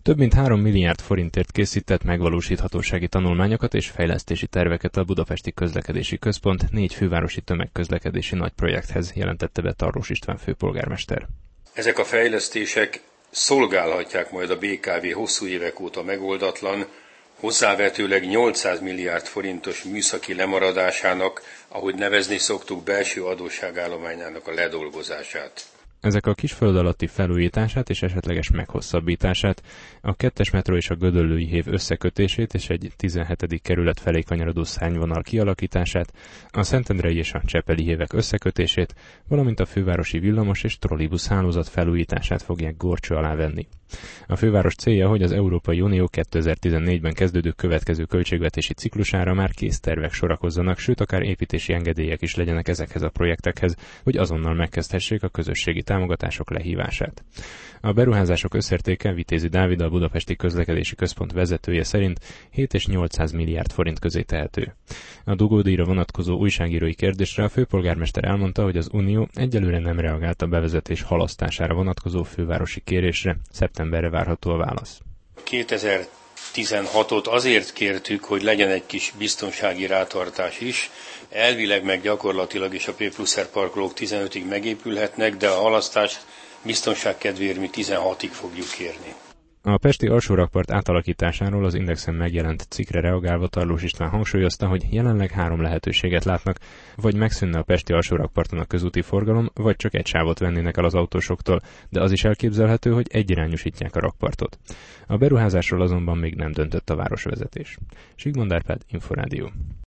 Több mint 3 milliárd forintért készített megvalósíthatósági tanulmányokat és fejlesztési terveket a Budapesti Közlekedési Központ 4 fővárosi tömegközlekedési nagyprojekthez, jelentette be Tarlós István főpolgármester. Ezek a fejlesztések szolgálhatják majd a BKV hosszú évek óta megoldatlan, hozzávetőleg 800 milliárd forintos műszaki lemaradásának, ahogy nevezni szoktuk, belső adósságállományának a ledolgozását. Ezek a Kisföld alatti felújítását és esetleges meghosszabbítását, a 2-es metró és a Gödöllői hév összekötését és egy 17. kerület felé kanyarodó szárnyvonal kialakítását, a Szentendrei és a Csepeli hévek összekötését, valamint a fővárosi villamos és trollibusz hálózat felújítását fogják górcső alá venni. A főváros célja, hogy az Európai Unió 2014-ben kezdődő következő költségvetési ciklusára már kész tervek sorakozzanak, sőt akár építési engedélyek is legyenek ezekhez a projektekhez, hogy azonnal megkezdhessék a közösségi támogatások lehívását. A beruházások összértéke Vitézi Dávid, a Budapesti Közlekedési Központ vezetője szerint 7 és 800 milliárd forint közé tehető. A dugódíjra vonatkozó újságírói kérdésre a főpolgármester elmondta, hogy az Unió egyelőre nem reagált a bevezetés halasztására vonatkozó fővárosi kérésre, szeptemberre várható a válasz. 2016-ot azért kértük, hogy legyen egy kis biztonsági rátartás is, elvileg meg gyakorlatilag is a P+R parkolók 15-ig megépülhetnek, de a halasztást biztonság kedvéért mi 16-ig fogjuk kérni. A pesti alsórakpart átalakításáról az Indexen megjelent cikkre reagálva Tarlós István hangsúlyozta, hogy jelenleg 3 lehetőséget látnak, vagy megszűnne a pesti alsórakparton a közúti forgalom, vagy csak egy sávot vennének el az autósoktól, de az is elképzelhető, hogy egyirányosítják a rakpartot. A beruházásról azonban még nem döntött a városvezetés. Zsigmond Árpád, Inforádió.